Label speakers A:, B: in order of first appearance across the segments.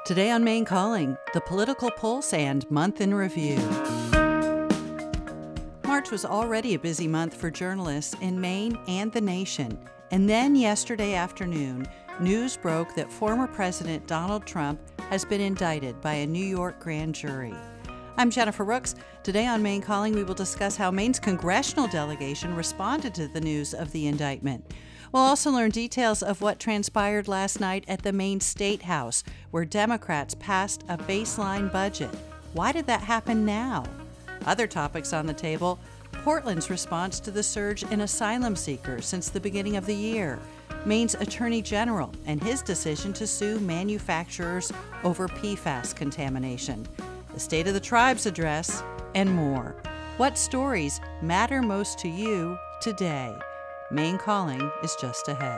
A: Today on Maine Calling, the political pulse and month in review. March was already a busy month for journalists in Maine and the nation. And then yesterday afternoon, news broke that former President Donald Trump has been indicted by a New York grand jury. I'm Jennifer Rooks. Today on Maine Calling, we will discuss how Maine's congressional delegation responded to the news of the indictment. We'll also learn details of what transpired last night at the Maine State House, where Democrats passed a baseline budget. Why did that happen now? Other topics on the table: Portland's response to the surge in asylum seekers since the beginning of the year, Maine's Attorney General and his decision to sue manufacturers over PFAS contamination, the State of the Tribes address, and more. What stories matter most to you today? Maine Calling is just ahead.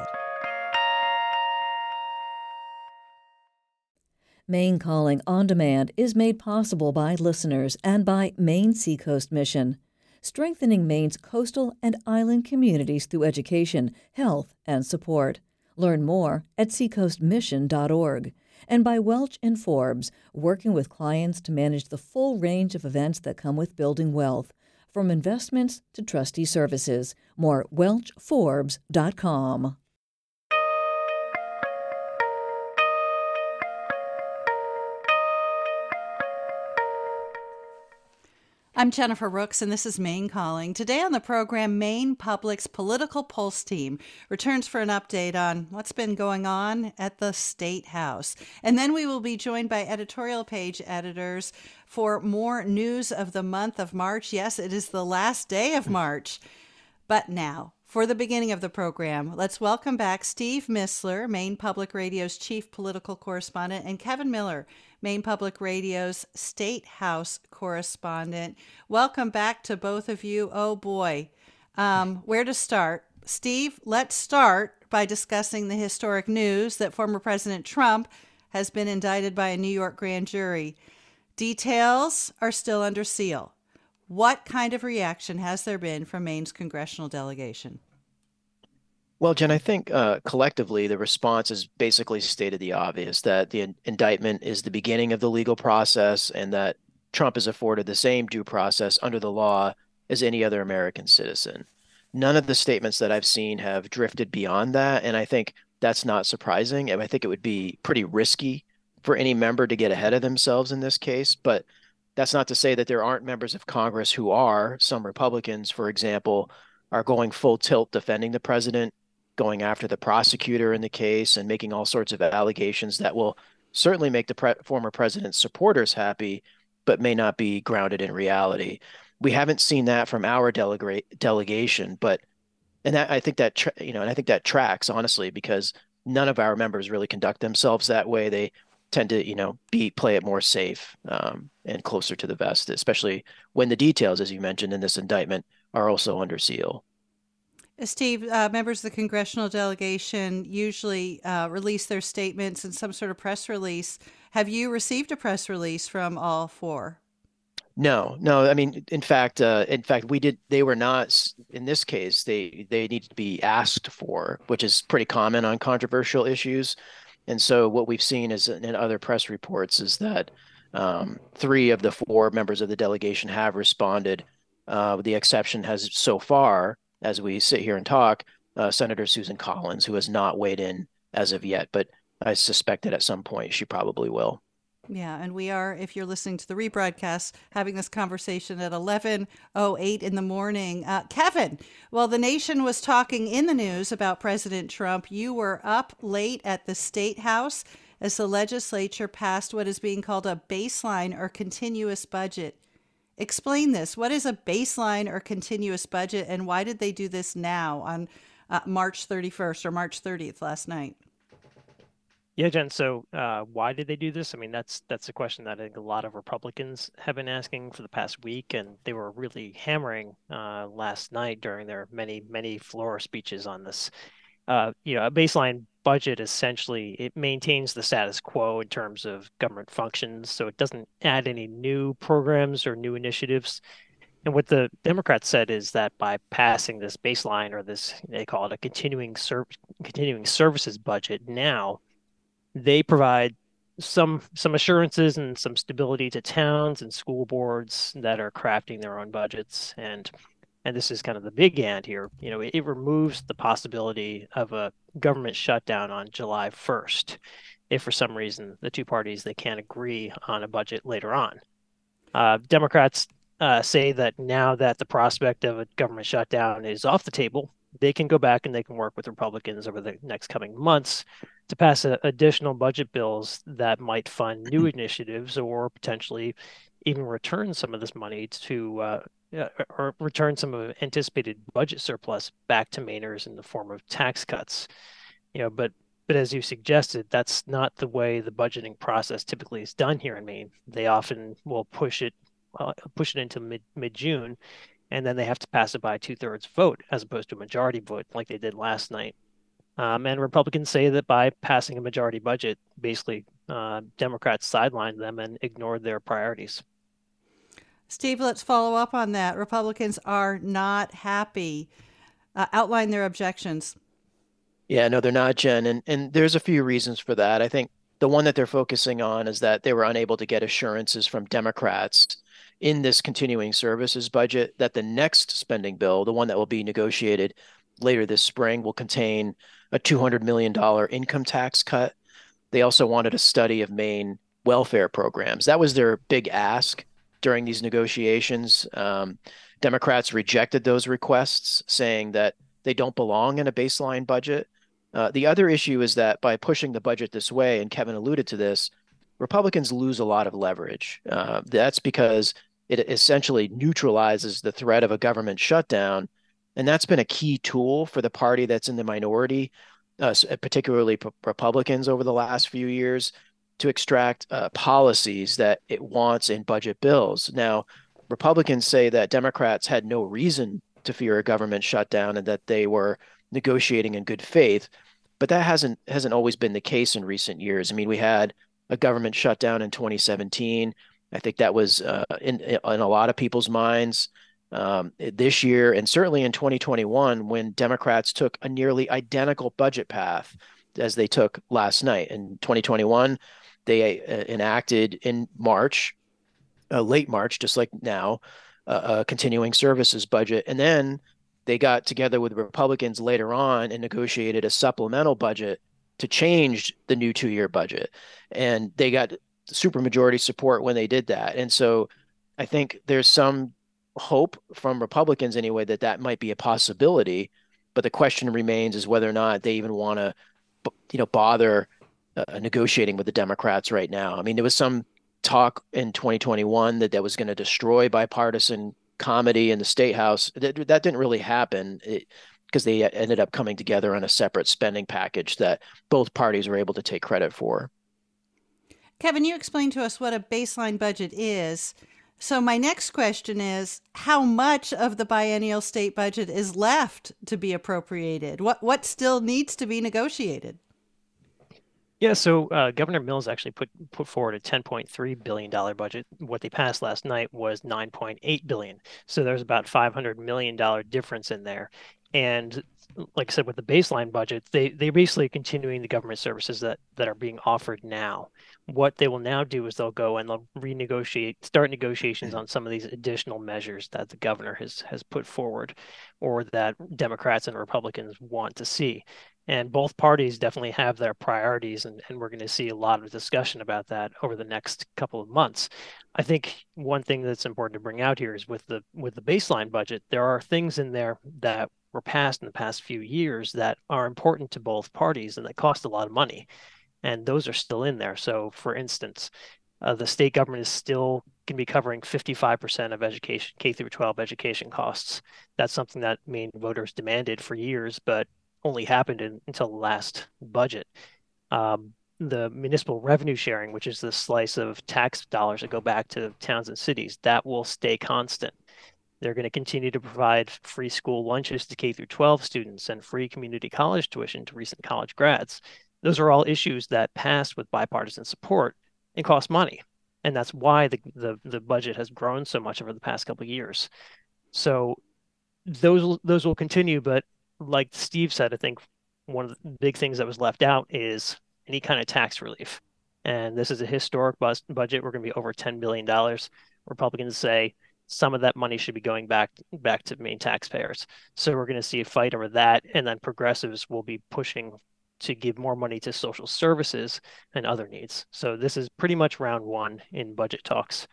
B: Maine Calling On Demand is made possible by listeners and by Maine Seacoast Mission, strengthening Maine's coastal and island communities through education, health, and support. Learn more at seacoastmission.org. And by Welch and Forbes, working with clients to manage the full range of events that come with building wealth, from investments to trustee services. More welchforbes.com.
A: I'm Jennifer Rooks, and this is Maine Calling. Today on the program, Maine Public's Political Pulse team returns for an update on what's been going on at the State House. And then we will be joined by editorial page editors for more news of the month of March. Yes, it is the last day of March. But now, for the beginning of the program, let's welcome back Steve Mistler, Maine Public Radio's chief political correspondent, and Kevin Miller, Maine Public Radio's State House correspondent. Welcome back to both of you. Oh boy, where to start? Steve, let's start by discussing the historic news that former President Trump has been indicted by a New York grand jury. Details are still under seal. What kind of reaction has there been from Maine's congressional delegation?
C: Well, Jen, I think collectively the response is basically stated the obvious, that the indictment is the beginning of the legal process and that Trump is afforded the same due process under the law as any other American citizen. None of the statements that I've seen have drifted beyond that, and I think that's not surprising. And I think it would be pretty risky for any member to get ahead of themselves in this case, but that's not to say that there aren't members of Congress who are. Some Republicans, for example, are going full tilt defending the president, going after the prosecutor in the case, and making all sorts of allegations that will certainly make the former president's supporters happy, but may not be grounded in reality. We haven't seen that from our delegation, and I think that tracks, honestly, because none of our members really conduct themselves that way. They tend to, play it more safe and closer to the vest, especially when the details, as you mentioned in this indictment, are also under seal.
A: Steve, members of the congressional delegation usually release their statements in some sort of press release. Have you received a press release from all four?
C: No. I mean, in fact, we did. They were not in this case. They needed to be asked for, which is pretty common on controversial issues. And so what we've seen is in other press reports is that 3 of the 4 members of the delegation have responded. The exception has so far, as we sit here and talk, Senator Susan Collins, who has not weighed in as of yet, but I suspect that at some point she probably will.
A: Yeah, and we are, if you're listening to the rebroadcast, having this conversation at 11:08 in the morning. Kevin, while the nation was talking in the news about President Trump, you were up late at the State House as the legislature passed what is being called a baseline or continuous budget. Explain this. What is a baseline or continuous budget, and why did they do this now on March 31st or March 30th last night?
D: Yeah, Jen. So why did they do this? I mean, that's a question that I think a lot of Republicans have been asking for the past week, and they were really hammering last night during their many floor speeches on this. A baseline budget, essentially, it maintains the status quo in terms of government functions, so it doesn't add any new programs or new initiatives. And what the Democrats said is that by passing this baseline, or this, they call it a continuing services budget now, they provide some assurances and some stability to towns and school boards that are crafting their own budgets. And this is kind of the big and here. It removes the possibility of a government shutdown on July 1st if for some reason the two parties they can't agree on a budget later on. Democrats say that now that the prospect of a government shutdown is off the table, they can go back and they can work with Republicans over the next coming months to pass additional budget bills that might fund new initiatives or potentially even return some of this money to or return some of anticipated budget surplus back to Mainers in the form of tax cuts. But as you suggested, that's not the way the budgeting process typically is done here in Maine. They often will push it into mid June, and then they have to pass it by a 2/3 vote as opposed to a majority vote like they did last night. And Republicans say that by passing a majority budget, basically Democrats sidelined them and ignored their priorities.
A: Steve, let's follow up on that. Republicans are not happy. Outline their objections.
C: Yeah, no, they're not, Jen. And there's a few reasons for that. I think the one that they're focusing on is that they were unable to get assurances from Democrats in this continuing services budget that the next spending bill, the one that will be negotiated later this spring, will contain a $200 million income tax cut. They also wanted a study of Maine welfare programs. That was their big ask during these negotiations. Democrats rejected those requests, saying that they don't belong in a baseline budget. The other issue is that by pushing the budget this way, and Kevin alluded to this, Republicans lose a lot of leverage. That's because it essentially neutralizes the threat of a government shutdown. And that's been a key tool for the party that's in the minority, particularly Republicans over the last few years, to extract policies that it wants in budget bills. Now, Republicans say that Democrats had no reason to fear a government shutdown and that they were negotiating in good faith. But that hasn't always been the case in recent years. I mean, we had a government shutdown in 2017. I think that was in a lot of people's minds this year, and certainly in 2021, when Democrats took a nearly identical budget path as they took last night. In 2021, they enacted in March, late March, just like now, a continuing services budget. And then they got together with Republicans later on and negotiated a supplemental budget to change the new 2-year budget. And they got supermajority support when they did that. And so I think there's some hope from Republicans anyway that might be a possibility. But the question remains is whether or not they even want to, bother negotiating with the Democrats right now. I mean, there was some talk in 2021 that was going to destroy bipartisan comedy in the State House. That didn't really happen because they ended up coming together on a separate spending package that both parties were able to take credit for.
A: Kevin, you explained to us what a baseline budget is. So my next question is, how much of the biennial state budget is left to be appropriated? What still needs to be negotiated?
D: Yeah, so Governor Mills actually put forward a $10.3 billion budget. What they passed last night was $9.8 billion. So there's about $500 million difference in there. And like I said, with the baseline budget, they basically continuing the government services that are being offered now. What they will now do is they'll go and they'll start negotiations on some of these additional measures that the governor has put forward, or that Democrats and Republicans want to see. And both parties definitely have their priorities, and we're going to see a lot of discussion about that over the next couple of months. I think one thing that's important to bring out here is with the baseline budget, there are things in there that were passed in the past few years that are important to both parties and that cost a lot of money. And those are still in there. So for instance, the state government is still going to be covering 55% of education, K through 12 education costs. That's something that Maine voters demanded for years, but only happened until the last budget. The municipal revenue sharing, which is the slice of tax dollars that go back to towns and cities, that will stay constant. They're going to continue to provide free school lunches to K through 12 students and free community college tuition to recent college grads. Those are all issues that passed with bipartisan support and cost money. And that's why the budget has grown so much over the past couple of years. So those will continue, but like Steve said, I think one of the big things that was left out is any kind of tax relief. and this is a historic budget. We're going to be over $10 billion. Republicans say some of that money should be going back to Maine taxpayers. So we're going to see a fight over that, and then progressives will be pushing to give more money to social services and other needs. So this is pretty much round one in budget talks.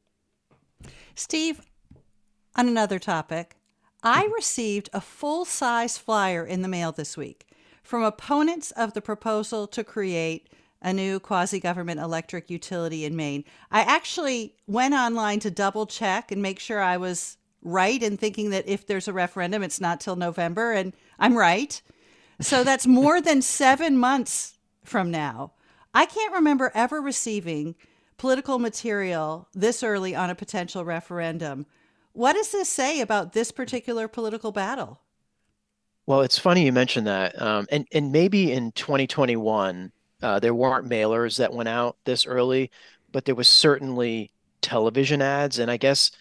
A: Steve, on another topic, I received a full-size flyer in the mail this week from opponents of the proposal to create a new quasi-government electric utility in Maine. I actually went online to double check and make sure I was right in thinking that if there's a referendum, it's not till November, and I'm right. So that's more than 7 months from now. I can't remember ever receiving political material this early on a potential referendum. What does this say about this particular political battle?
C: Well, it's funny you mentioned that. And maybe in 2021, there weren't mailers that went out this early, but there was certainly television ads. And I guess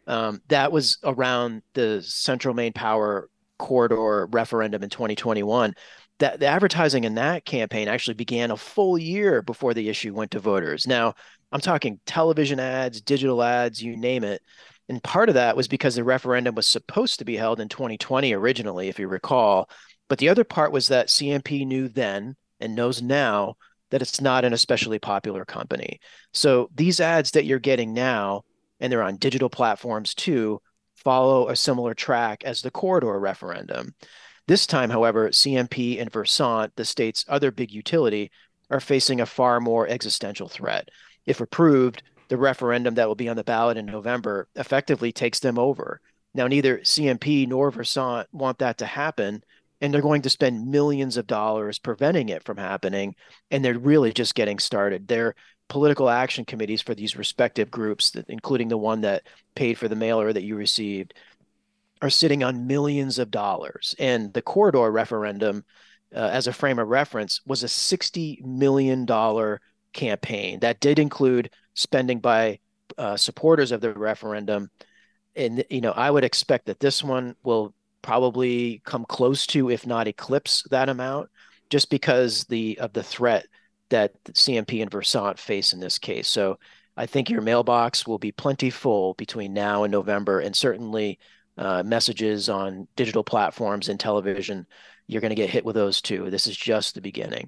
C: that was around the Central Maine Power Corridor referendum in 2021. That the advertising in that campaign actually began a full year before the issue went to voters. Now, I'm talking television ads, digital ads, you name it. And part of that was because the referendum was supposed to be held in 2020 originally, if you recall. But the other part was that CMP knew then and knows now that it's not an especially popular company. So these ads that you're getting now, and they're on digital platforms too, follow a similar track as the corridor referendum. This time, however, CMP and Versant, the state's other big utility, are facing a far more existential threat. If approved, the referendum that will be on the ballot in November effectively takes them over. Now, neither CMP nor Versant want that to happen, and they're going to spend millions of dollars preventing it from happening, and they're really just getting started. Their political action committees for these respective groups, including the one that paid for the mailer that you received, are sitting on millions of dollars. And the corridor referendum, as a frame of reference, was a $60 million campaign. That did include spending by supporters of the referendum. And, I would expect that this one will probably come close to, if not eclipse that amount, just because of the threat that CMP and Versant face in this case. So I think your mailbox will be plenty full between now and November, and certainly messages on digital platforms and television, you're going to get hit with those too. This is just the beginning.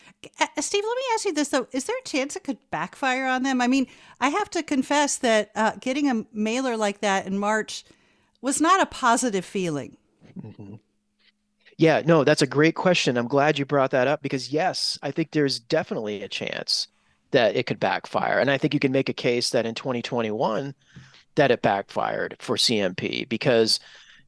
A: Steve, let me ask you this, though. Is there a chance it could backfire on them? I mean, I have to confess that getting a mailer like that in March was not a positive feeling.
C: Mm-hmm. Yeah, no, that's a great question. I'm glad you brought that up because, yes, I think there's definitely a chance that it could backfire. And I think you can make a case that in 2021 that it backfired for CMP because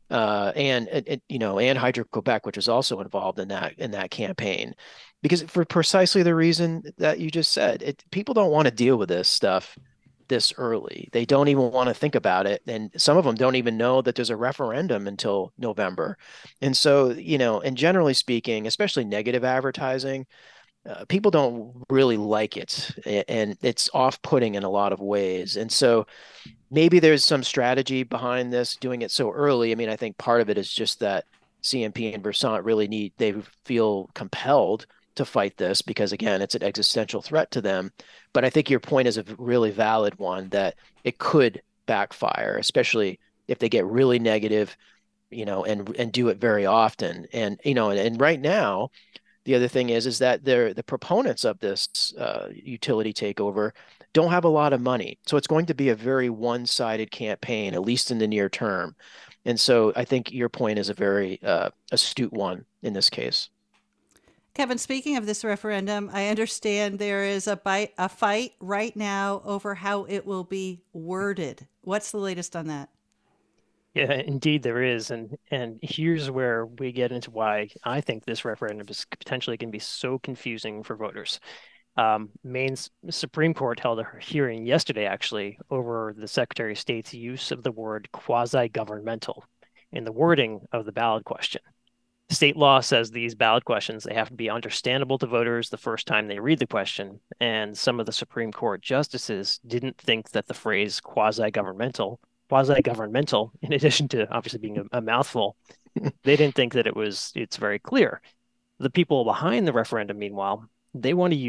C: and Hydro-Quebec, which was also involved in that campaign, because for precisely the reason that you just said, people don't want to deal with this stuff this early. They don't even want to think about it, and some of them don't even know that there's a referendum until November. And so, and generally speaking, especially negative advertising, people don't really like it, and it's off-putting in a lot of ways. And so maybe there's some strategy behind this, doing it so early. I mean, I think part of it is just that CMP and Versant they feel compelled to fight this because, again, it's an existential threat to them. But I think your point is a really valid one, that it could backfire, especially if they get really negative, and do it very often. And right now, the other thing is that the proponents of this utility takeover don't have a lot of money. So it's going to be a very one-sided campaign, at least in the near term. And so I think your point is a very astute one in this case.
A: Kevin, speaking of this referendum, I understand there is a fight right now over how it will be worded. What's the latest on that?
D: Yeah, indeed there is. And here's where we get into why I think this referendum is potentially going to be so confusing for voters. Maine's Supreme Court held a hearing yesterday, actually, over the Secretary of State's use of the word quasi-governmental in the wording of the ballot question. State law says these ballot questions, they have to be understandable to voters the first time they read the question. And some of the Supreme Court justices didn't think that the phrase quasi-governmental, in addition to obviously being a mouthful, they didn't think that it's very clear. The people behind the referendum, meanwhile, they want to use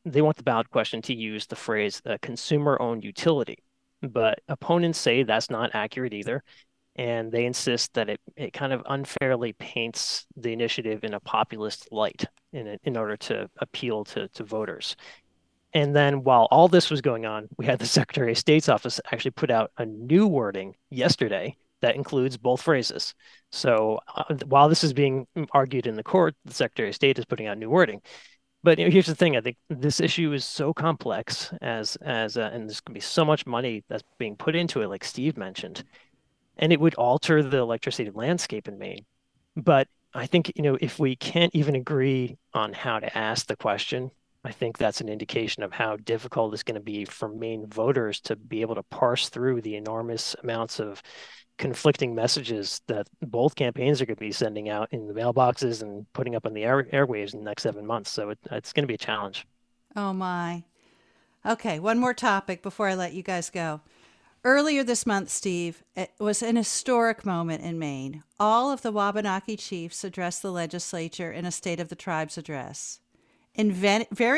D: they want the ballot question to use the phrase consumer-owned utility, but opponents say that's not accurate either. And they insist that it kind of unfairly paints the initiative in a populist light in order to appeal to voters. And then while all this was going on, we had the Secretary of State's office actually put out a new wording yesterday that includes both phrases. So while this is being argued in the court, the Secretary of State is putting out new wording. But here's the thing: I think this issue is so complex, and there's going to be so much money that's being put into it, like Steve mentioned, and it would alter the electricity landscape in Maine. But I think, if we can't even agree on how to ask the question, I think that's an indication of how difficult it's going to be for Maine voters to be able to parse through the enormous amounts of conflicting messages that both campaigns are going to be sending out in the mailboxes and putting up on the airwaves in the next 7 months. So it's going to be a challenge.
A: Oh, my. Okay, one more topic before I let you guys go. Earlier this month, Steve, it was an historic moment in Maine. All of the Wabanaki chiefs addressed the legislature in a State of the Tribes address. In very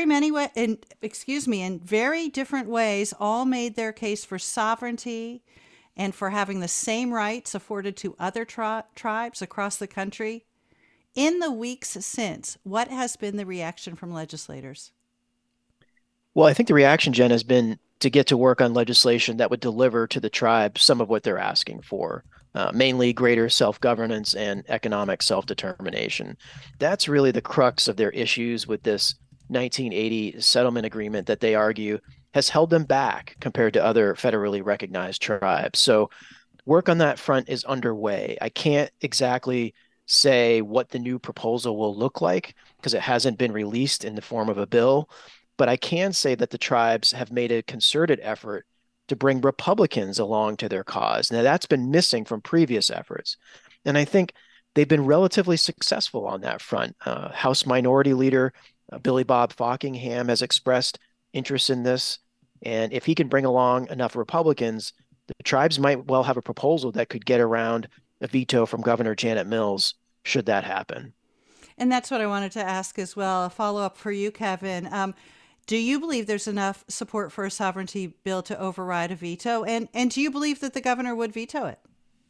A: different ways, all made their case for sovereignty and for having the same rights afforded to other tribes across the country. In the weeks since, what has been the reaction from legislators?
C: Well, I think the reaction, Jen, has been to get to work on legislation that would deliver to the tribe some of what they're asking for, mainly greater self-governance and economic self-determination. That's really the crux of their issues with this 1980 settlement agreement that they argue has held them back compared to other federally recognized tribes. So work on that front is underway. I can't exactly say what the new proposal will look like because it hasn't been released in the form of a bill. But I can say that the tribes have made a concerted effort to bring Republicans along to their cause. Now, that's been missing from previous efforts. And I think they've been relatively successful on that front. House Minority Leader Billy Bob Falkingham has expressed interest in this. And if he can bring along enough Republicans, the tribes might well have a proposal that could get around a veto from Governor Janet Mills, should that happen.
A: And that's what I wanted to ask as well. A follow-up for you, Kevin. Do you believe there's enough support for a sovereignty bill to override a veto? And do you believe that the governor would veto it?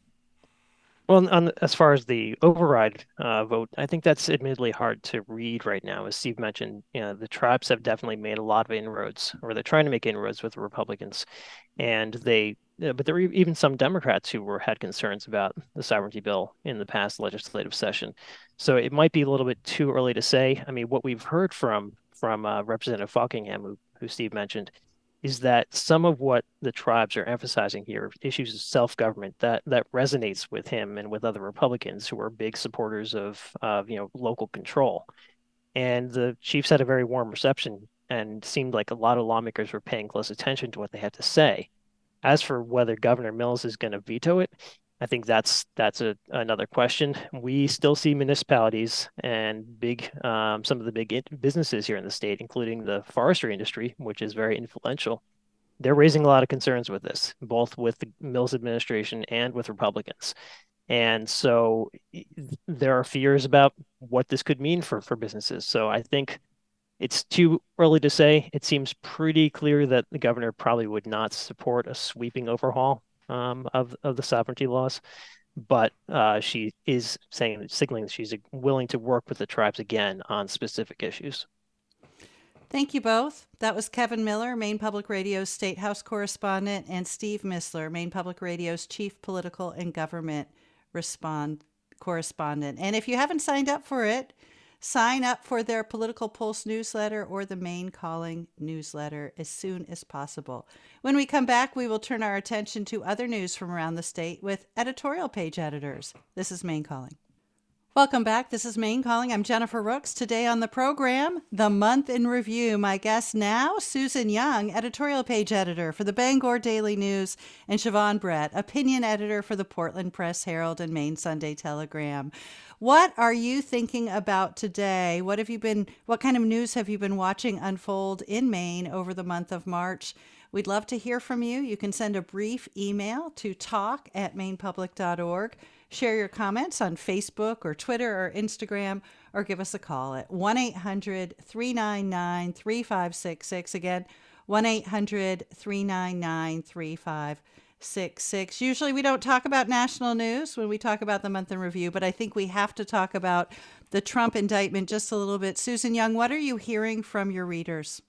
D: Well, as far as the override vote, I think that's admittedly hard to read right now. As Steve mentioned, the tribes have definitely made a lot of inroads, or they're trying to make inroads with the Republicans. And but there were even some Democrats who had concerns about the sovereignty bill in the past legislative session. So it might be a little bit too early to say. I mean, what we've heard from Representative Falkingham, who Steve mentioned, is that some of what the tribes are emphasizing here, issues of self-government, that resonates with him and with other Republicans who are big supporters of local control. And the chiefs had a very warm reception and seemed like a lot of lawmakers were paying close attention to what they had to say. As for whether Governor Mills is going to veto it, I think that's another question. We still see municipalities and some of the big businesses here in the state, including the forestry industry, which is very influential. They're raising a lot of concerns with this, both with the Mills administration and with Republicans. And so there are fears about what this could mean for businesses. So I think it's too early to say. It seems pretty clear that the governor probably would not support a sweeping overhaul of the sovereignty laws, but she is signaling that she's willing to work with the tribes again on specific issues.
A: Thank you both. That was Kevin Miller, Maine Public Radio's State House correspondent, and Steve Missler, Maine Public Radio's Chief Political and Government correspondent. And if you haven't signed up for it, sign up for their Political Pulse newsletter or the Maine Calling newsletter as soon as possible. When we come back, we will turn our attention to other news from around the state with editorial page editors. This is Maine Calling. Welcome back. This is Maine Calling. I'm Jennifer Rooks. Today on the program, The Month in Review. My guest now, Susan Young, editorial page editor for the Bangor Daily News, and Siobhan Brett, opinion editor for the Portland Press Herald and Maine Sunday Telegram. What are you thinking about today? What kind of news have you been watching unfold in Maine over the month of March? We'd love to hear from you. You can send a brief email to talk@mainepublic.org. Share your comments on Facebook or Twitter or Instagram, or give us a call at 1-800-399-3566. Again, 1-800-399-3566. Usually we don't talk about national news when we talk about the month in review, but I think we have to talk about the Trump indictment just a little bit. Susan Young, what are you hearing from your readers?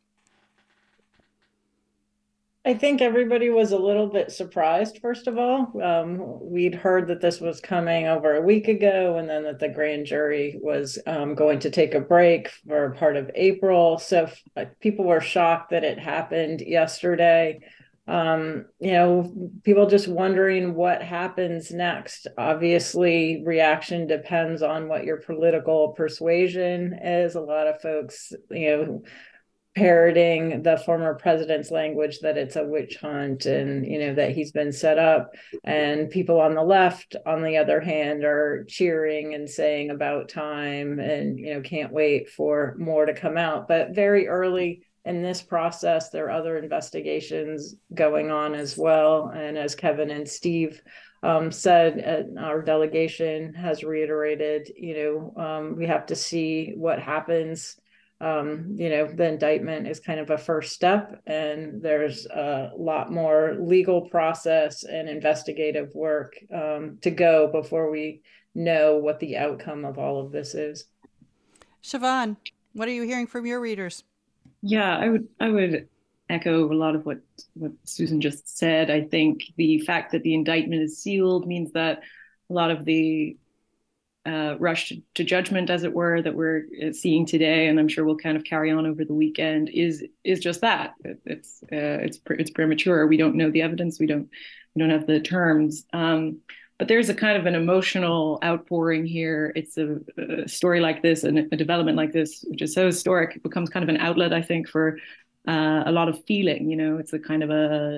E: I think everybody was a little bit surprised, first of all. We'd heard that this was coming over a week ago, and then that the grand jury was going to take a break for part of April. So people were shocked that it happened yesterday. People just wondering what happens next. Obviously, reaction depends on what your political persuasion is. A lot of folks, parroting the former president's language that it's a witch hunt and that he's been set up, and people on the left on the other hand are cheering and saying about time and can't wait for more to come out. But very early in this process, there are other investigations going on as well, and as Kevin and Steve said, our delegation has reiterated we have to see what happens. The indictment is kind of a first step, and there's a lot more legal process and investigative work to go before we know what the outcome of all of this is.
A: Siobhan, what are you hearing from your readers?
F: Yeah, I would echo a lot of what Susan just said. I think the fact that the indictment is sealed means that a lot of the rush to judgment, as it were, that we're seeing today, and I'm sure we'll kind of carry on over the weekend, is just that. It's premature. We don't know the evidence. We don't have the terms. But there's a kind of an emotional outpouring here. It's a story like this and a development like this, which is so historic, it becomes kind of an outlet, I think, for a lot of feeling. It's a kind of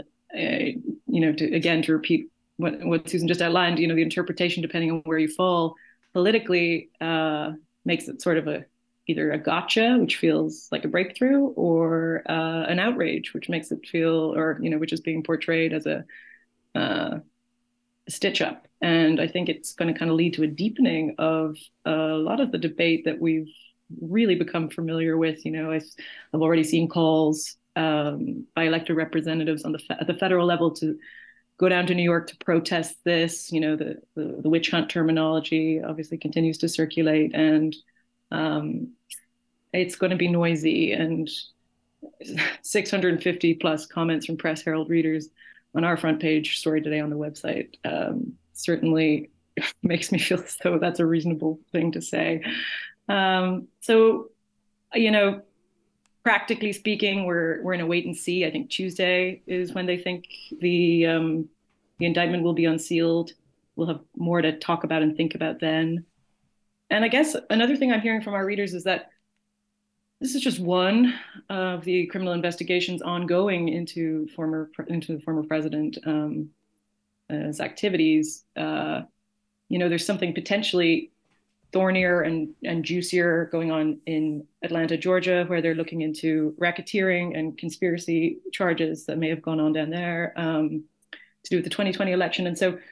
F: to repeat what Susan just outlined. The interpretation, depending on where you fall politically, makes it sort of either a gotcha, which feels like a breakthrough, or an outrage, which makes it feel, which is being portrayed as a stitch up. And I think it's going to kind of lead to a deepening of a lot of the debate that we've really become familiar with. I've already seen calls by elected representatives at the federal level to go down to New York to protest this. The witch hunt terminology obviously continues to circulate, and it's going to be noisy. And 650 plus comments from Press Herald readers on our front page story today on the website certainly makes me feel as though that's a reasonable thing to say. Practically speaking, we're in a wait and see. I think Tuesday is when they think the indictment will be unsealed. We'll have more to talk about and think about then. And I guess another thing I'm hearing from our readers is that this is just one of the criminal investigations ongoing into the former president's activities. There's something potentially thornier and juicier going on in Atlanta, Georgia, where they're looking into racketeering and conspiracy charges that may have gone on down there to do with the 2020 election. And so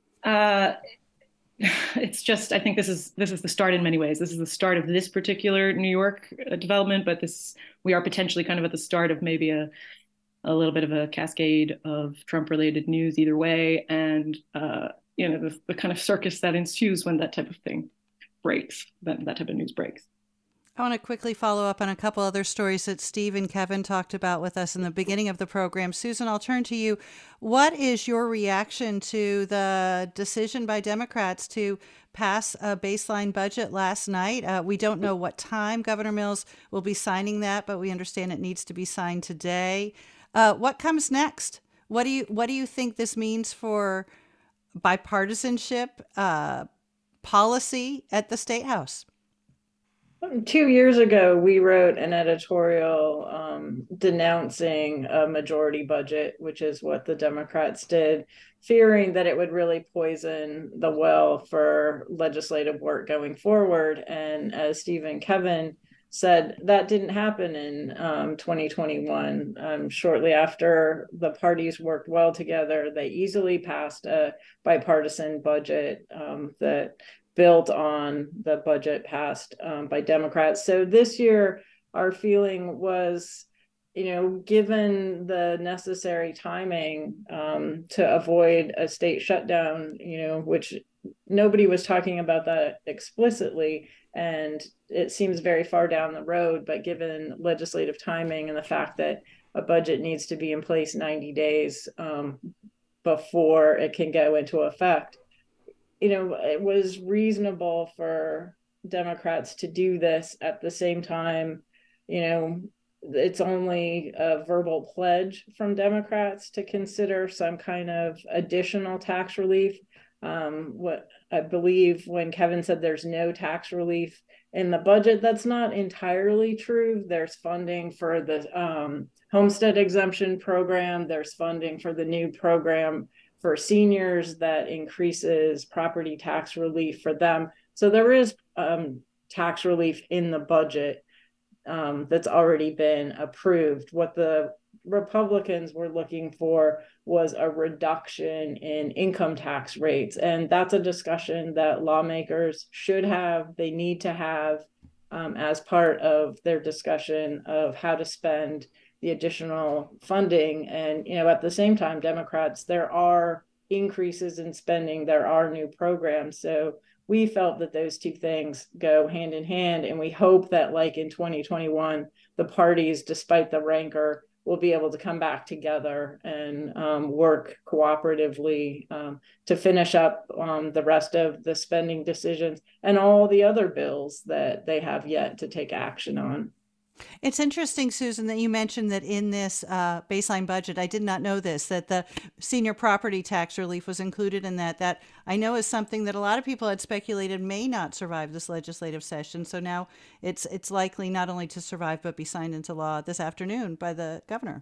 F: it's just, I think this is the start in many ways. This is the start of this particular New York development, but we are potentially kind of at the start of maybe a little bit of a cascade of Trump-related news either way, and the kind of circus that ensues when that type of thing breaks, that type of news breaks.
A: I want to quickly follow up on a couple other stories that Steve and Kevin talked about with us in the beginning of the program. Susan, I'll turn to you. What is your reaction to the decision by Democrats to pass a baseline budget last night? We don't know what time Governor Mills will be signing that, but we understand it needs to be signed today. What comes next? What do you think this means for bipartisanship policy at the State House?
E: 2 years ago, we wrote an editorial denouncing a majority budget, which is what the Democrats did, fearing that it would really poison the well for legislative work going forward. And as Steve and Kevin said that didn't happen in 2021. Shortly after the parties worked well together, they easily passed a bipartisan budget that built on the budget passed by Democrats. So this year, our feeling was, given the necessary timing to avoid a state shutdown, which nobody was talking about that explicitly, and it seems very far down the road, but given legislative timing and the fact that a budget needs to be in place 90 days before it can go into effect, it was reasonable for Democrats to do this. At the same time, it's only a verbal pledge from Democrats to consider some kind of additional tax relief. What I believe when Kevin said there's no tax relief in the budget, that's not entirely true. There's funding for the homestead exemption program. There's funding for the new program for seniors that increases property tax relief for them. So there is tax relief in the budget that's already been approved. What the Republicans were looking for was a reduction in income tax rates. And that's a discussion that lawmakers should have, they need to have as part of their discussion of how to spend the additional funding. And, at the same time, Democrats, there are increases in spending, there are new programs. So we felt that those two things go hand in hand. And we hope that, like in 2021, the parties, despite the rancor, will be able to come back together and work cooperatively to finish up the rest of the spending decisions and all the other bills that they have yet to take action on.
A: It's interesting, Susan, that you mentioned that in this baseline budget, I did not know this, that the senior property tax relief was included in that. That I know is something that a lot of people had speculated may not survive this legislative session. So now it's likely not only to survive, but be signed into law this afternoon by the governor.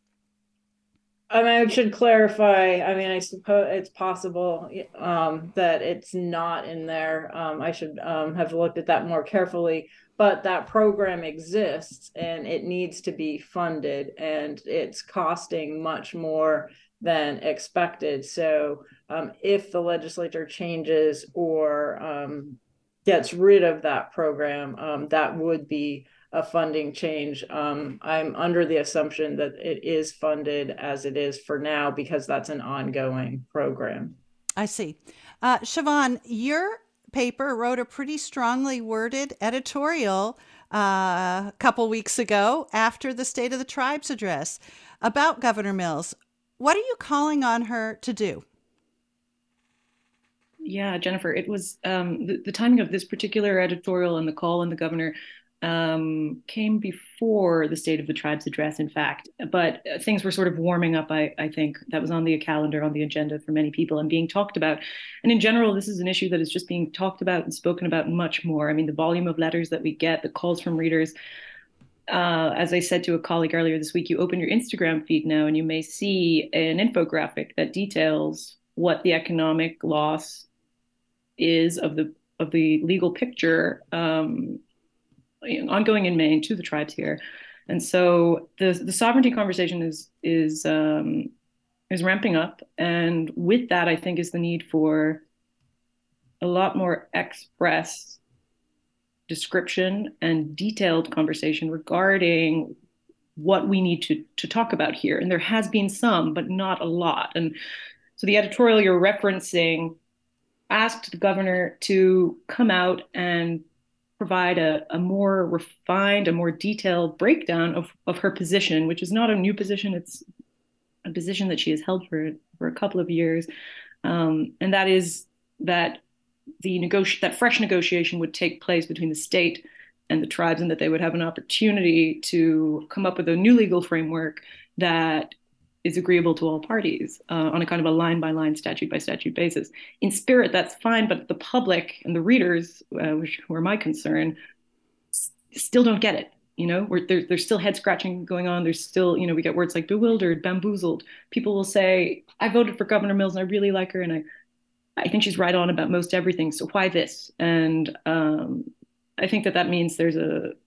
E: I should clarify. I suppose it's possible that it's not in there. I should have looked at that more carefully. But that program exists and it needs to be funded, and it's costing much more than expected. So if the legislature changes or gets rid of that program, that would be a funding change. I'm under the assumption that it is funded as it is for now because that's an ongoing program.
A: I see. Siobhan, your paper wrote a pretty strongly worded editorial a couple weeks ago after the State of the Tribes address about Governor Mills. What are you calling on her to do?
F: Yeah, Jennifer, it was the timing of this particular editorial and the call on the governor came before the State of the Tribes address, in fact, but things were sort of warming up. I think that was on the calendar, on the agenda for many people and being talked about. And in general, this is an issue that is just being talked about and spoken about much more. The volume of letters that we get, the calls from readers. As I said to a colleague earlier this week, you open your Instagram feed now and you may see an infographic that details what the economic loss is of the legal picture ongoing in Maine to the tribes here. And so the sovereignty conversation is ramping up. And with that, I think, is the need for a lot more express description and detailed conversation regarding what we need to talk about here. And there has been some, but not a lot. And so the editorial you're referencing asked the governor to come out and provide a more refined, a more detailed breakdown of her position, which is not a new position. It's a position that she has held for a couple of years. And that is that that fresh negotiation would take place between the state and the tribes, and that they would have an opportunity to come up with a new legal framework that is agreeable to all parties on a kind of a line-by-line, statute-by-statute basis. In spirit, that's fine, but the public and the readers, which were my concern, still don't get it. There's still head-scratching going on. There's still, we get words like bewildered, bamboozled. People will say, I voted for Governor Mills and I really like her and I think she's right on about most everything, so why this? And I think that means there's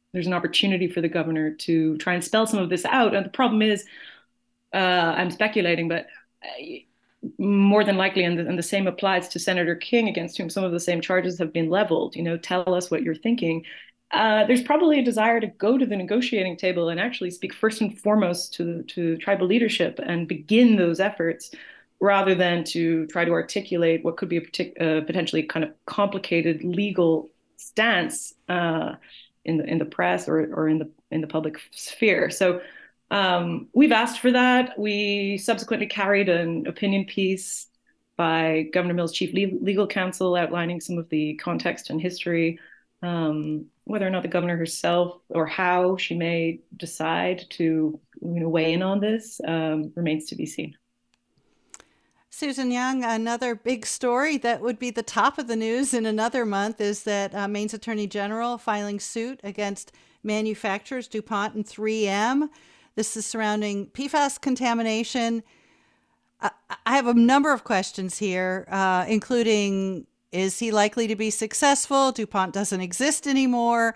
F: there's an opportunity for the governor to try and spell some of this out. And the problem is, I'm speculating, but more than likely, and the same applies to Senator King, against whom some of the same charges have been leveled. Tell us what you're thinking. There's probably a desire to go to the negotiating table and actually speak first and foremost to tribal leadership and begin those efforts, rather than to try to articulate what could be a potentially kind of complicated legal stance in the press or in the public sphere. So we've asked for that. We subsequently carried an opinion piece by Governor Mills' chief legal counsel outlining some of the context and history. Whether or not the governor herself or how she may decide to weigh in on this remains to be seen.
A: Susan Young, another big story that would be the top of the news in another month is that Maine's Attorney General filing suit against manufacturers DuPont and 3M. This is surrounding PFAS contamination. I have a number of questions here, including, is he likely to be successful? DuPont doesn't exist anymore.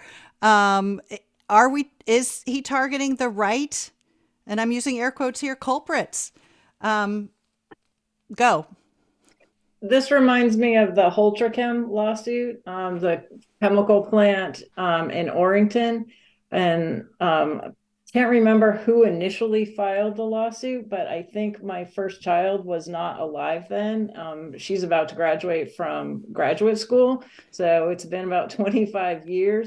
A: Is he targeting the right, and I'm using air quotes here, culprits? Go.
E: This reminds me of the Holtrachem lawsuit, the chemical plant in Orrington. And can't remember who initially filed the lawsuit, but I think my first child was not alive then. She's about to graduate from graduate school. So it's been about 25 years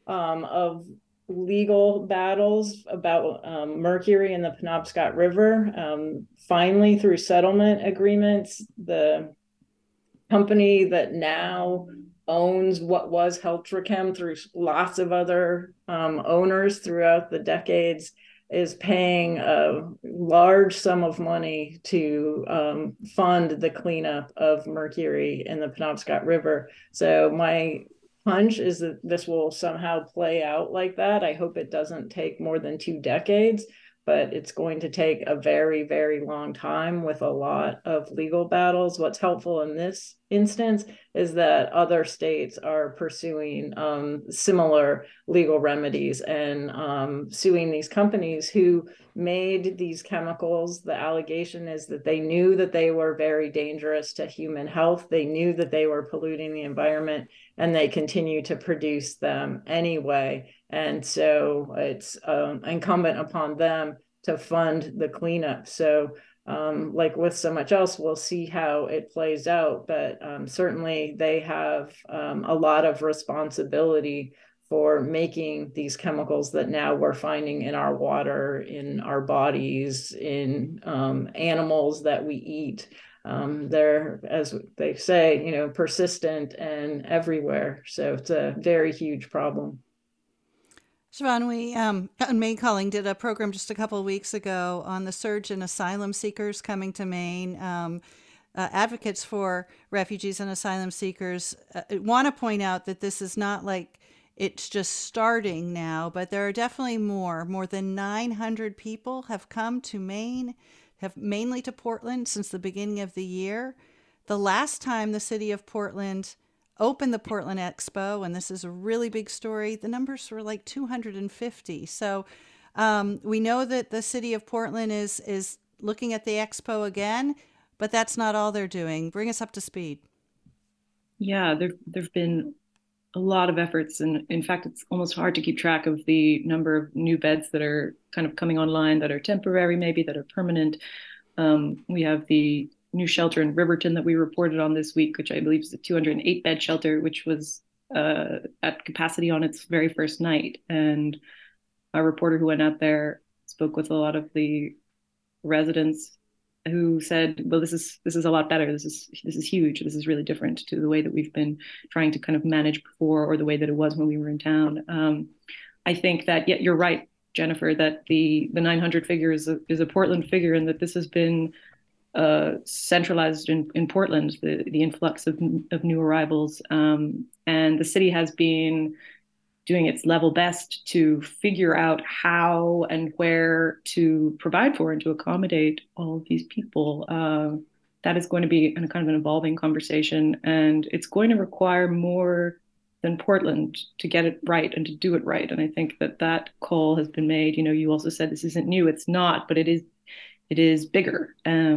E: of legal battles about mercury in the Penobscot River. Finally, through settlement agreements, the company that now owns what was Heltrachem, through lots of other owners throughout the decades, is paying a large sum of money to fund the cleanup of mercury in the Penobscot River. So my hunch is that this will somehow play out like that. I hope it doesn't take more than 2 decades, but it's going to take a very, very long time with a lot of legal battles. What's helpful in this instance is that other states are pursuing similar legal remedies and suing these companies who made these chemicals. The allegation is that they knew that they were very dangerous to human health. They knew that they were polluting the environment, and they continue to produce them anyway. And so it's incumbent upon them to fund the cleanup. So like with so much else, we'll see how it plays out. But certainly they have a lot of responsibility for making these chemicals that now we're finding in our water, in our bodies, in animals that we eat. They're, as they say, persistent and everywhere. So it's a very huge problem.
A: Siobhan, we on Maine Calling did a program just a couple of weeks ago on the surge in asylum seekers coming to Maine. Advocates for refugees and asylum seekers want to point out that this is not like it's just starting now, but there are definitely more than 900 people have come to Maine, mainly to Portland, since the beginning of the year. The last time the city of Portland opened the Portland Expo, and this is a really big story, the numbers were like 250. So we know that the city of Portland is looking at the Expo again, but that's not all they're doing. Bring us up to speed.
F: Yeah, there've been a lot of efforts, and in fact, it's almost hard to keep track of the number of new beds that are kind of coming online, that are temporary, maybe that are permanent. We have the new shelter in Riverton that we reported on this week, which I believe is a 208-bed shelter, which was at capacity on its very first night. And a reporter who went out there spoke with a lot of the residents who said, well, this is a lot better. This is huge. This is really different to the way that we've been trying to kind of manage before, or the way that it was when we were in town. I think that, yeah, you're right, Jennifer, that the 900 figure is a Portland figure, and that this has been centralized in Portland, the influx of new arrivals. And the city has been doing its level best to figure out how and where to provide for and to accommodate all of these people. That is going to be kind of an evolving conversation, and it's going to require more than Portland to get it right and to do it right. And I think that call has been made. You also said this isn't new. It's not, but it is bigger.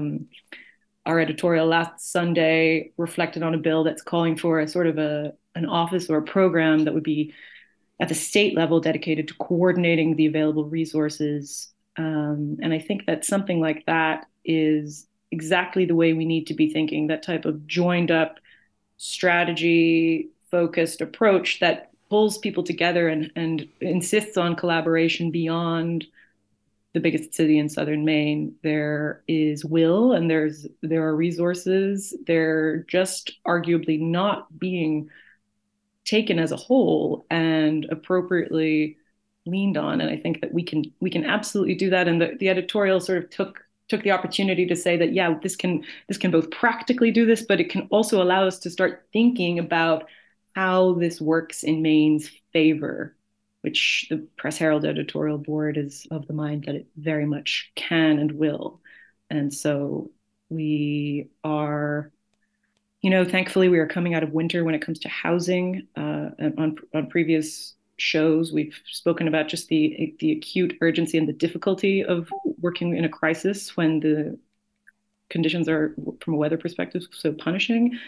F: Our editorial last Sunday reflected on a bill that's calling for a sort of an office or a program that would be at the state level dedicated to coordinating the available resources. And I think that something like that is exactly the way we need to be thinking, that type of joined up strategy focused approach that pulls people together and insists on collaboration beyond the biggest city in southern Maine. There is will and there are resources. They're just arguably not being taken as a whole and appropriately leaned on. And I think that we can absolutely do that. And the editorial sort of took the opportunity to say that, yeah, this can both practically do this, but it can also allow us to start thinking about how this works in Maine's favor, which the Press Herald editorial board is of the mind that it very much can and will. And so we are, thankfully we are coming out of winter when it comes to housing. On previous shows, we've spoken about just the acute urgency and the difficulty of working in a crisis when the conditions are, from a weather perspective, so punishing.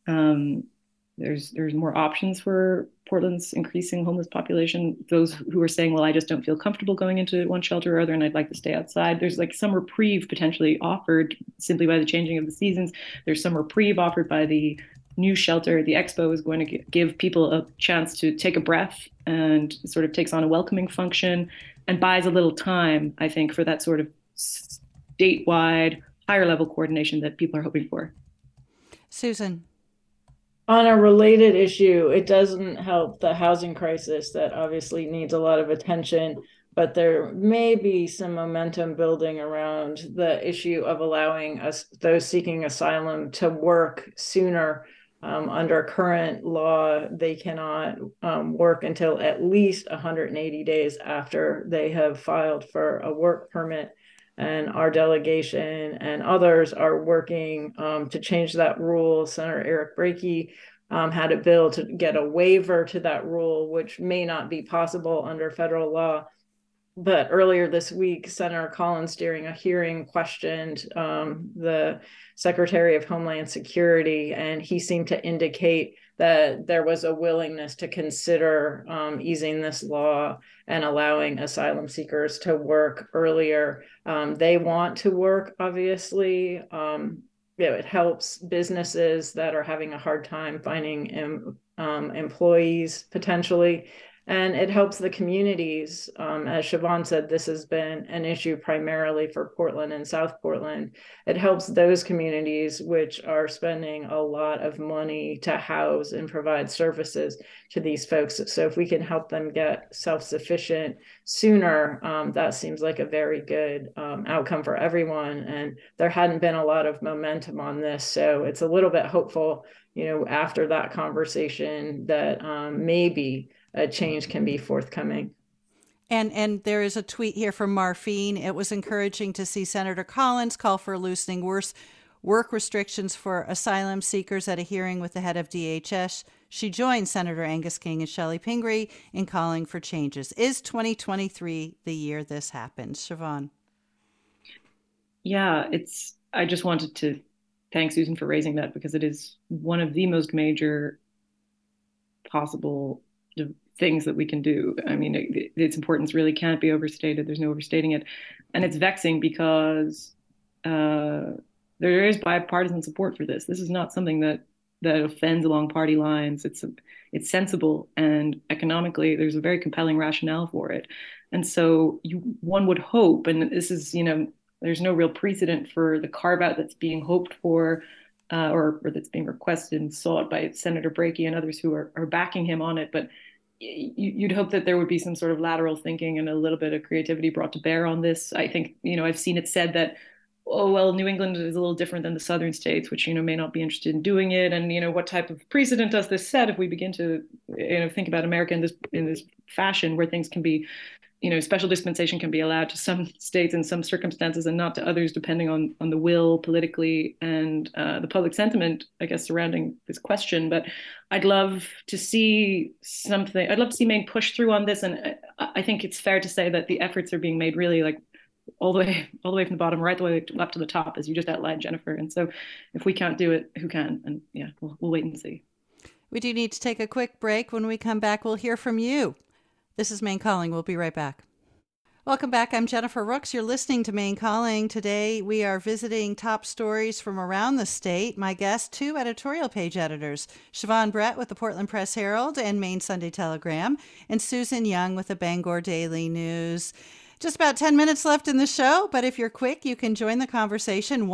F: There's more options for Portland's increasing homeless population. Those who are saying, well, I just don't feel comfortable going into one shelter or other, and I'd like to stay outside. There's like some reprieve potentially offered simply by the changing of the seasons. There's some reprieve offered by the new shelter. The Expo is going to give people a chance to take a breath and sort of takes on a welcoming function and buys a little time, I think, for that sort of statewide, higher level coordination that people are hoping for.
A: Susan.
E: On a related issue, it doesn't help the housing crisis that obviously needs a lot of attention, but there may be some momentum building around the issue of allowing those seeking asylum to work sooner. Under current law, they cannot work until at least 180 days after they have filed for a work permit. And our delegation and others are working to change that rule. Senator Eric Brakey had a bill to get a waiver to that rule, which may not be possible under federal law. But earlier this week, Senator Collins, during a hearing, questioned the Secretary of Homeland Security, and he seemed to indicate that there was a willingness to consider easing this law and allowing asylum seekers to work earlier. They want to work, obviously. It helps businesses that are having a hard time finding employees potentially. And it helps the communities. As Siobhan said, this has been an issue primarily for Portland and South Portland. It helps those communities which are spending a lot of money to house and provide services to these folks. So if we can help them get self-sufficient sooner, that seems like a very good outcome for everyone. And there hadn't been a lot of momentum on this. So it's a little bit hopeful, after that conversation that maybe a change can be forthcoming.
A: And there is a tweet here from Marfine. It was encouraging to see Senator Collins call for loosening work restrictions for asylum seekers at a hearing with the head of DHS. She joined Senator Angus King and Shelley Pingree in calling for changes. Is 2023 the year this happens? Siobhan.
F: Yeah, I just wanted to thank Susan for raising that because it is one of the most major possible things that we can do. I mean, its importance really can't be overstated. There's no overstating it. And it's vexing because there is bipartisan support for this. This is not something that offends along party lines. It's sensible, and economically there's a very compelling rationale for it. And so one would hope, and this is, there's no real precedent for the carve out that's being hoped for or that's being requested and sought by Senator Brakey and others who are backing him on it. But you'd hope that there would be some sort of lateral thinking and a little bit of creativity brought to bear on this. I think, I've seen it said that, oh, well, New England is a little different than the southern states, which, may not be interested in doing it. And, what type of precedent does this set if we begin to, think about America in this fashion where things can be, special dispensation can be allowed to some states in some circumstances and not to others, depending on the will politically and the public sentiment, I guess, surrounding this question. But I'd love to see something. I'd love to see Maine push through on this, and I think it's fair to say that the efforts are being made really like all the way from the bottom right the way up to the top, as you just outlined, Jennifer. And so, if we can't do it, who can? And yeah, we'll wait and see.
A: We do need to take a quick break. When we come back, we'll hear from you. This is Maine Calling. We'll be right back. Welcome back. I'm Jennifer Rooks. You're listening to Maine Calling. Today, we are visiting top stories from around the state. My guests, 2 editorial page editors, Siobhan Brett with the Portland Press Herald and Maine Sunday Telegram, and Susan Young with the Bangor Daily News. Just about 10 minutes left in the show, but if you're quick, you can join the conversation,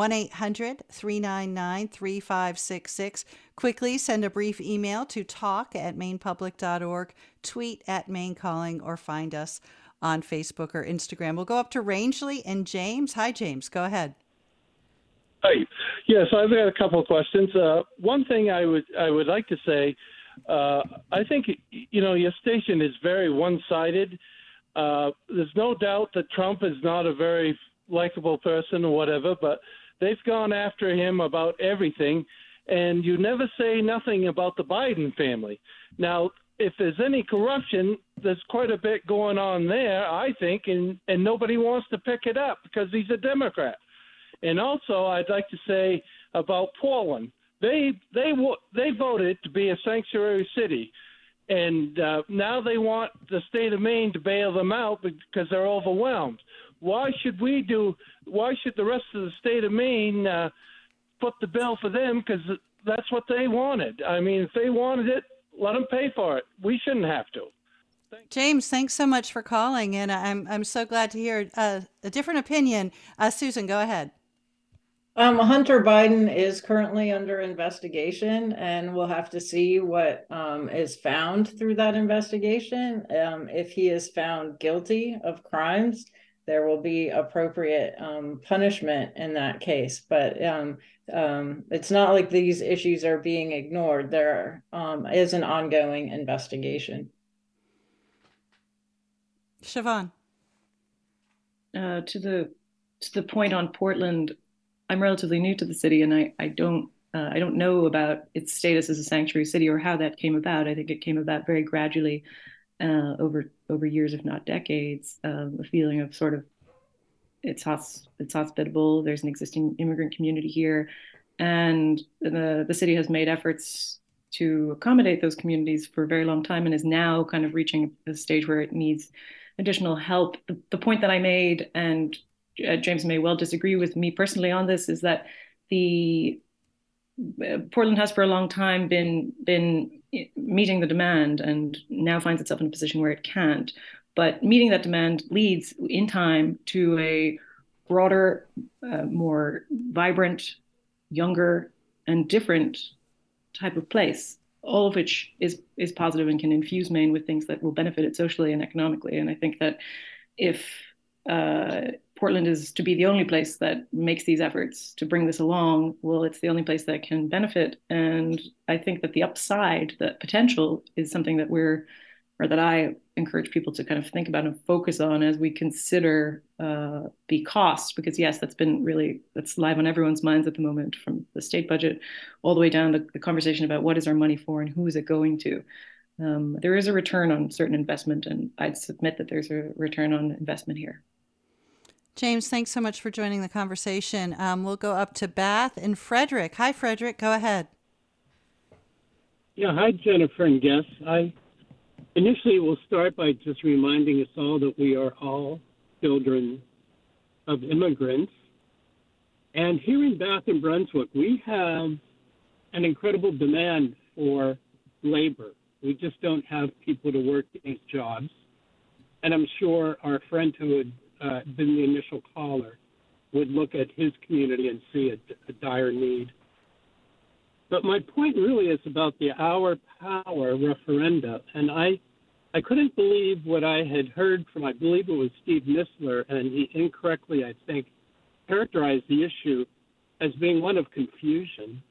A: 1-800-399-3566. Quickly send a brief email to talk@mainepublic.org, tweet @MaineCalling, or find us on Facebook or Instagram. We'll go up to Rangeley and James. Hi, James. Go ahead.
G: Hi. Yes, I've got a couple of questions. One thing I would like to say, I think, your station is very one-sided. There's no doubt that Trump is not a very likable person or whatever, but they've gone after him about everything, and you never say nothing about the Biden family. Now, if there's any corruption, there's quite a bit going on there, I think, and nobody wants to pick it up because he's a Democrat. And also, I'd like to say about Portland, they voted to be a sanctuary city. And now they want the state of Maine to bail them out because they're overwhelmed. Why should the rest of the state of Maine foot the bill for them? Because that's what they wanted. I mean, if they wanted it, let them pay for it. We shouldn't have to.
A: James, thanks so much for calling, and I'm so glad to hear a different opinion. Susan, go ahead.
E: Hunter Biden is currently under investigation, and we'll have to see what is found through that investigation. If he is found guilty of crimes, there will be appropriate punishment in that case. But it's not like these issues are being ignored. There is an ongoing investigation.
A: Siobhan.
F: To the point on Portland, I'm relatively new to the city, and I don't know about its status as a sanctuary city or how that came about. I think it came about very gradually over years, if not decades. A feeling of sort of it's hospitable. There's an existing immigrant community here, and the city has made efforts to accommodate those communities for a very long time, and is now kind of reaching a stage where it needs additional help. The point that I made, and James may well disagree with me personally on this, is that the Portland has for a long time been meeting the demand and now finds itself in a position where it can't. But meeting that demand leads in time to a broader, more vibrant, younger, and different type of place, all of which is positive and can infuse Maine with things that will benefit it socially and economically. And I think that if Portland is to be the only place that makes these efforts to bring this along, well, it's the only place that can benefit. And I think that the upside, the potential, is something that I encourage people to kind of think about and focus on as we consider the cost, because yes, that's live on everyone's minds at the moment, from the state budget all the way down to the conversation about what is our money for and who is it going to. There is a return on certain investment, and I'd submit that there's a return on investment here.
A: James, thanks so much for joining the conversation. We'll go up to Bath and Frederick. Hi, Frederick. Go ahead.
H: Yeah, hi, Jennifer and guests. I initially will start by just reminding us all that we are all children of immigrants. And here in Bath and Brunswick, we have an incredible demand for labor. We just don't have people to work these jobs. And I'm sure our friend who had been the initial caller would look at his community and see a dire need. But my point really is about the Our Power referenda. And I couldn't believe what I had heard from, I believe it was Steve Nisler, and he incorrectly, I think, characterized the issue as being one of confusion.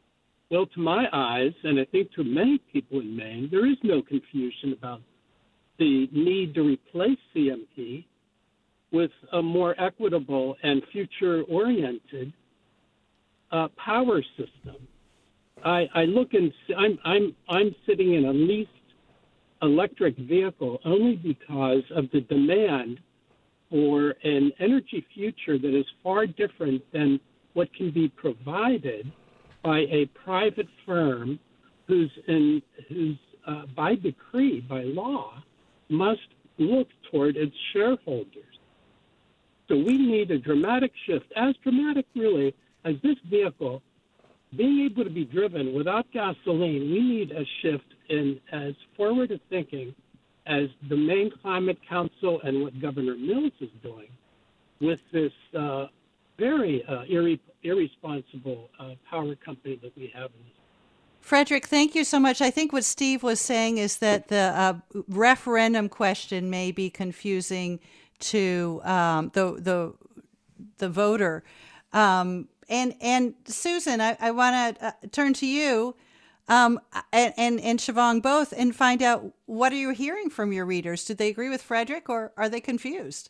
H: Well, to my eyes, and I think to many people in Maine, there is no confusion about the need to replace CMP with a more equitable and future-oriented power system. I look and I'm sitting in a leased electric vehicle only because of the demand for an energy future that is far different than what can be provided by a private firm who's by decree, by law, must look toward its shareholders. So we need a dramatic shift, as dramatic really as this vehicle being able to be driven without gasoline. We need a shift in as forward of thinking as the Maine Climate Council and what Governor Mills is doing with this very irresponsible power company that we have in this.
A: Frederick, thank you so much. I think what Steve was saying is that the referendum question may be confusing to the voter. And Susan, I want to turn to you and Siobhan both and find out, what are you hearing from your readers? Do they agree with Frederick or are they confused?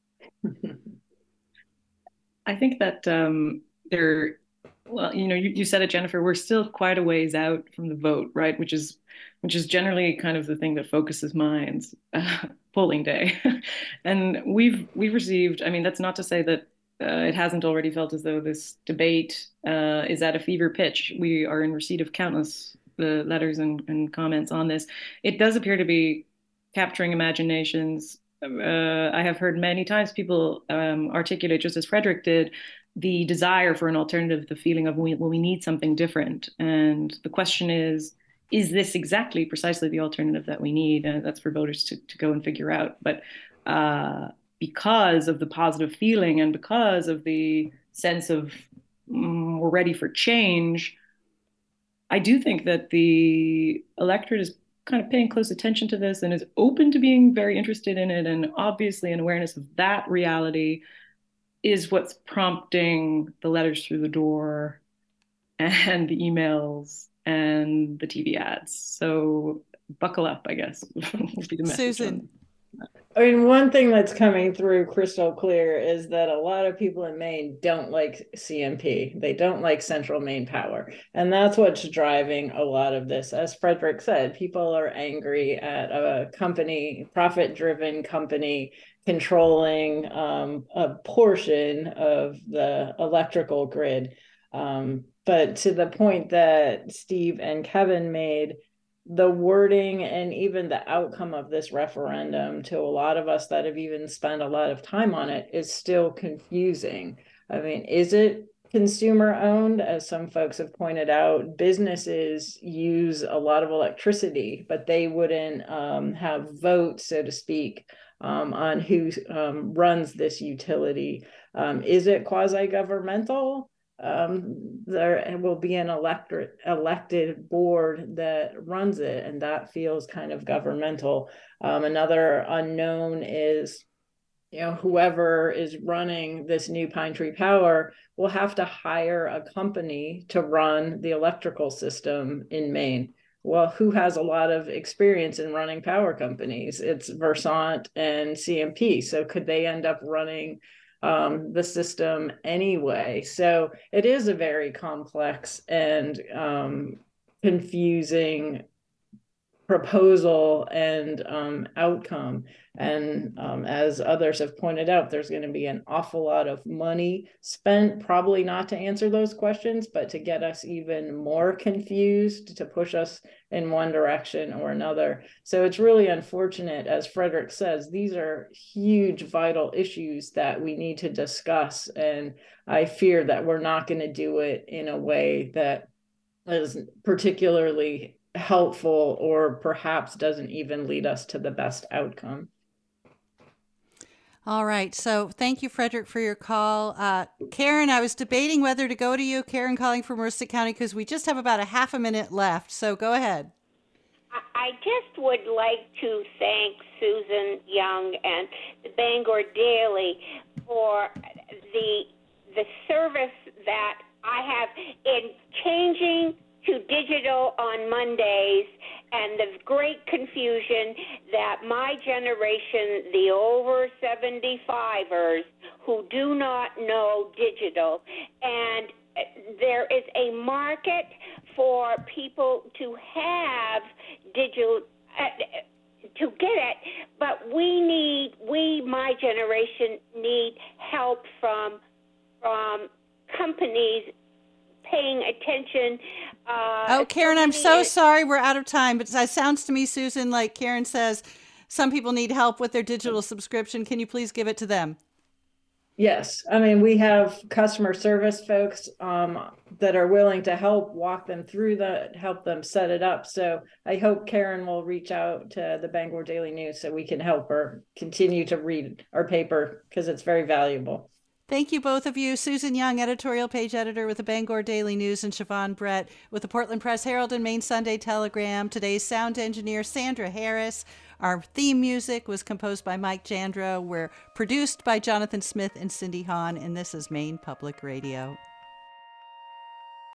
F: I think that they're, well, you said it, Jennifer, we're still quite a ways out from the vote, right? Which is generally kind of the thing that focuses minds, polling day. And we've received, I mean, that's not to say that it hasn't already felt as though this debate is at a fever pitch. We are in receipt of countless letters and comments on this. It does appear to be capturing imaginations. I have heard many times people articulate, just as Frederick did, the desire for an alternative, the feeling of, we need something different. And the question is this exactly precisely the alternative that we need? That's for voters to go and figure out. But because of the positive feeling and because of the sense of we're ready for change, I do think that the electorate is kind of paying close attention to this and is open to being very interested in it. And obviously an awareness of that reality is what's prompting the letters through the door and the emails and the TV ads. So buckle up, I guess, would be the message.
A: Susan.
E: I mean, one thing that's coming through crystal clear is that a lot of people in Maine don't like CMP. They don't like Central Maine Power. And that's what's driving a lot of this. As Frederick said, people are angry at a company, profit-driven company, controlling a portion of the electrical grid. But to the point that Steve and Kevin made, the wording and even the outcome of this referendum to a lot of us that have even spent a lot of time on it is still confusing. I mean, is it consumer owned? As some folks have pointed out, businesses use a lot of electricity, but they wouldn't have votes, so to speak, on who runs this utility. Is it quasi-governmental? There will be an elected board that runs it, and that feels kind of governmental. Another unknown is, whoever is running this new Pine Tree Power will have to hire a company to run the electrical system in Maine. Well, who has a lot of experience in running power companies? It's Versant and CMP. So could they end up running the system anyway? So it is a very complex and confusing proposal and outcome. And as others have pointed out, there's going to be an awful lot of money spent, probably not to answer those questions, but to get us even more confused, to push us in one direction or another. So it's really unfortunate. As Frederick says, these are huge, vital issues that we need to discuss. And I fear that we're not going to do it in a way that is particularly helpful or perhaps doesn't even lead us to the best outcome.
A: All right. So thank you, Frederick, for your call. Karen, I was debating whether to go to you. Karen calling from Merced County, because we just have about a half a minute left. So go ahead.
I: I just would like to thank Susan Young and the Bangor Daily for the service that I have in changing to digital on Mondays and the great confusion that my generation, the over 75ers, who do not know digital, and there is a market for people to have digital, to get it, but my generation, need help from companies paying attention.
A: Karen, I'm so sorry we're out of time, but it sounds to me, Susan, like Karen says, some people need help with their digital subscription. Can you please give it to them?
E: Yes. I mean, we have customer service folks that are willing to help walk them through help them set it up. So I hope Karen will reach out to the Bangor Daily News so we can help her continue to read our paper, because it's very valuable.
A: Thank you, both of you. Susan Young, editorial page editor with the Bangor Daily News, and Siobhan Brett with the Portland Press Herald and Maine Sunday Telegram. Today's sound engineer, Sandra Harris. Our theme music was composed by Mike Jandro. We're produced by Jonathan Smith and Cindy Hahn, and this is Maine Public Radio.